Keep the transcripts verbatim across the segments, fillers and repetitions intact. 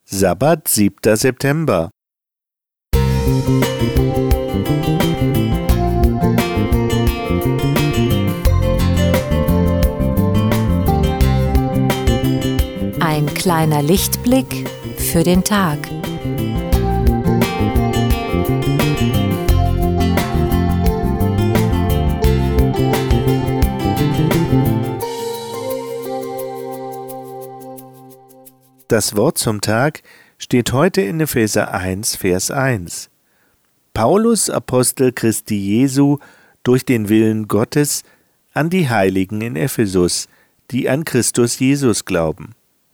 Sabbat, siebter September. Ein kleiner Lichtblick für den Tag. Das Wort zum Tag steht heute in Epheser eins, Vers eins. Paulus, Apostel Christi Jesu, durch den Willen Gottes, an die Heiligen in Ephesus, die an Christus Jesus glauben.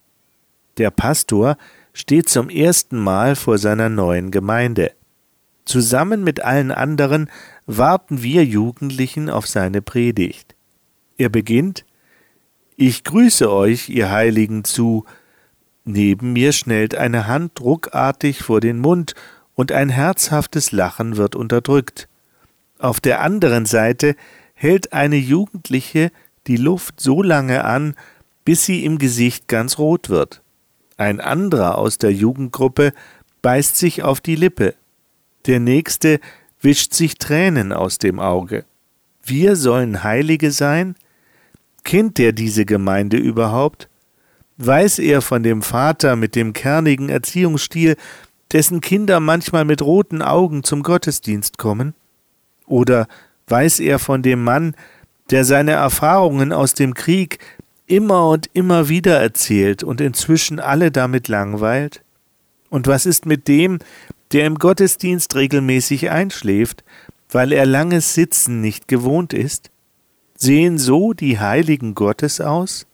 Der Pastor steht zum ersten Mal vor seiner neuen Gemeinde. Zusammen mit allen anderen warten wir Jugendlichen auf seine Predigt. Er beginnt: Ich grüße euch, ihr Heiligen, zu. Neben mir schnellt eine Hand ruckartig vor den Mund und ein herzhaftes Lachen wird unterdrückt. Auf der anderen Seite hält eine Jugendliche die Luft so lange an, bis sie im Gesicht ganz rot wird. Ein anderer aus der Jugendgruppe beißt sich auf die Lippe. Der nächste wischt sich Tränen aus dem Auge. Wir sollen Heilige sein? Kennt er diese Gemeinde überhaupt? Weiß er von dem Vater mit dem kernigen Erziehungsstil, dessen Kinder manchmal mit roten Augen zum Gottesdienst kommen? Oder weiß er von dem Mann, der seine Erfahrungen aus dem Krieg immer und immer wieder erzählt und inzwischen alle damit langweilt? Und was ist mit dem, der im Gottesdienst regelmäßig einschläft, weil er langes Sitzen nicht gewohnt ist? Sehen so die Heiligen Gottes aus?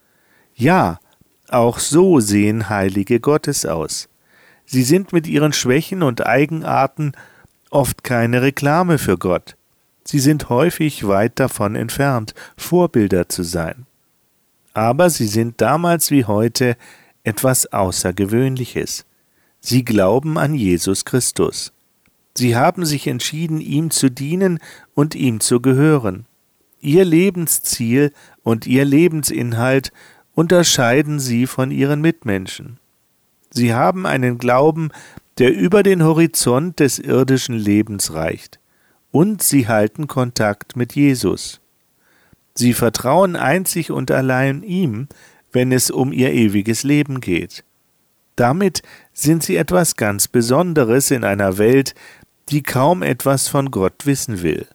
Ja, auch so sehen Heilige Gottes aus. Sie sind mit ihren Schwächen und Eigenarten oft keine Reklame für Gott. Sie sind häufig weit davon entfernt, Vorbilder zu sein. Aber sie sind damals wie heute etwas Außergewöhnliches. Sie glauben an Jesus Christus. Sie haben sich entschieden, ihm zu dienen und ihm zu gehören. Ihr Lebensziel und ihr Lebensinhalt unterscheiden sie von ihren Mitmenschen. Sie haben einen Glauben, der über den Horizont des irdischen Lebens reicht, und sie halten Kontakt mit Jesus. Sie vertrauen einzig und allein ihm, wenn es um ihr ewiges Leben geht. Damit sind sie etwas ganz Besonderes in einer Welt, die kaum etwas von Gott wissen will.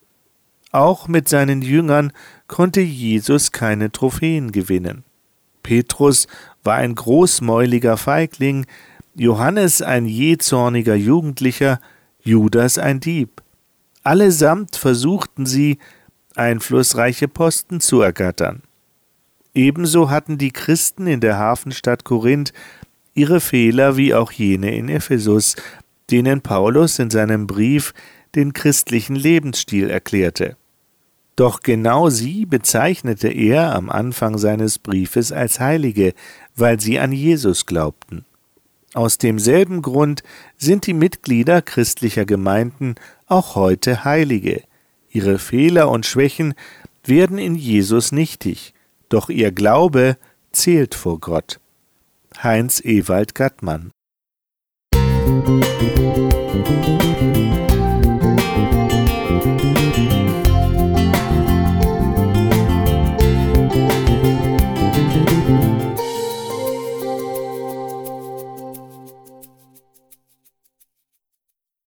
Auch mit seinen Jüngern konnte Jesus keine Trophäen gewinnen. Petrus war ein großmäuliger Feigling, Johannes ein jähzorniger Jugendlicher, Judas ein Dieb. Allesamt versuchten sie, einflussreiche Posten zu ergattern. Ebenso hatten die Christen in der Hafenstadt Korinth ihre Fehler wie auch jene in Ephesus, denen Paulus in seinem Brief den christlichen Lebensstil erklärte. Doch genau sie bezeichnete er am Anfang seines Briefes als Heilige, weil sie an Jesus glaubten. Aus demselben Grund sind die Mitglieder christlicher Gemeinden auch heute Heilige. Ihre Fehler und Schwächen werden in Jesus nichtig, doch ihr Glaube zählt vor Gott. Heinz Ewald Gattmann.